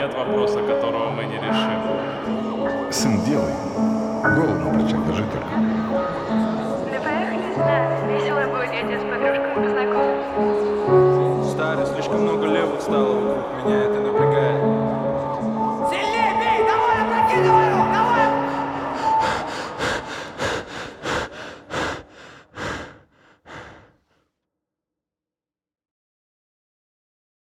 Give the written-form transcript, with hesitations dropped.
нет вопроса, которого мы не решим. Сын, делай. Голову на плечах держи только. Да поехали, да. Весело будет, я тебя с подружками познакомлю. Старый, слишком много левых стало вокруг меня, это напрягает.